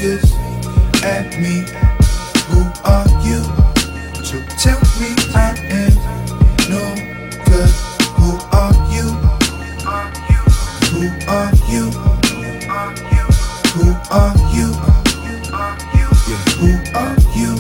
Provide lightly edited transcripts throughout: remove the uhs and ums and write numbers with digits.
fingers at me. Who are you to tell me I am no good? Who are you? Who are you? Who are you? Who are you?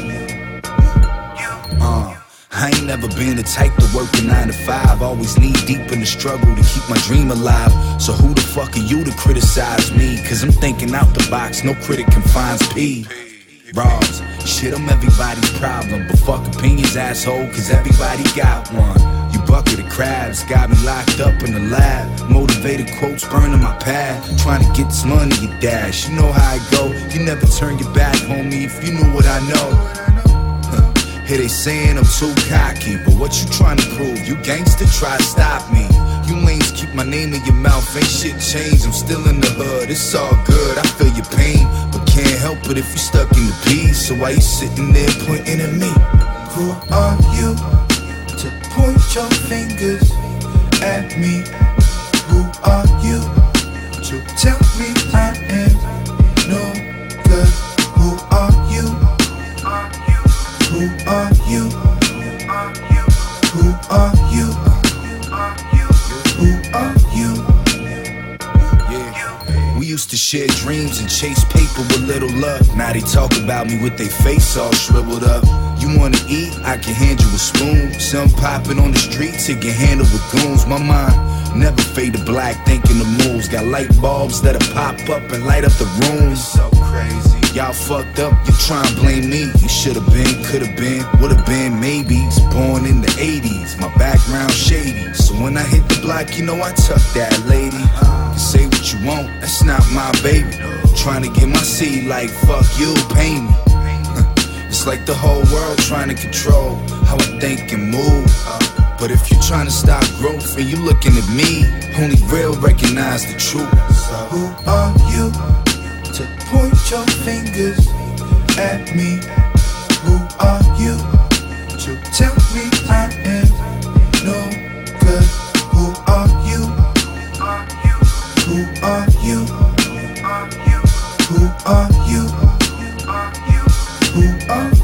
I ain't never been the type to work a 9 to 5. Always knee deep in the struggle to keep my dream alive. So who the fuck are you to criticize me? Cause I'm thinking out the box, no critic can find P. Ross, shit, I'm everybody's problem. But fuck opinions, asshole, cause everybody got one. You bucket of crabs, got me locked up in the lab. Motivated quotes burning my pad. Trying to get this money, you dash. You know how I go. You never turn your back, homie, if you knew what I know. Here they saying I'm too cocky, but what you trying to prove? You gangster, try to stop me. You lanes keep my name in your mouth, ain't shit changed. I'm still in the hood, it's all good, I feel your pain, but can't help it if you stuck in the peace. So why you sitting there pointing at me? Who are you to point your fingers at me? Who are you to tell me I am no good? Who are you? Who are you? Who are you? Who are you? Yeah, we used to share dreams and chase paper with little luck. Now they talk about me with their face all shriveled up. You wanna eat? I can hand you a spoon. Some popping on the streets, it can handle with goons. My mind never fade to black, thinking the moves. Got light bulbs that'll pop up and light up the room. So crazy. Y'all fucked up, you try and blame me. You should've been, could've been, would've been, maybes. Born in the 80s, my background shady. So when I hit the block, you know I tuck that lady. You say what you want, that's not my baby. Trying to get my seed like fuck you, pay me. It's like the whole world trying to control how I think and move. But if you're trying to stop growth and you looking at me, only real recognize the truth. So who are you to point your fingers at me? Who are you to tell me I am no good? Who are you? Who are you? Who are you? Who are you?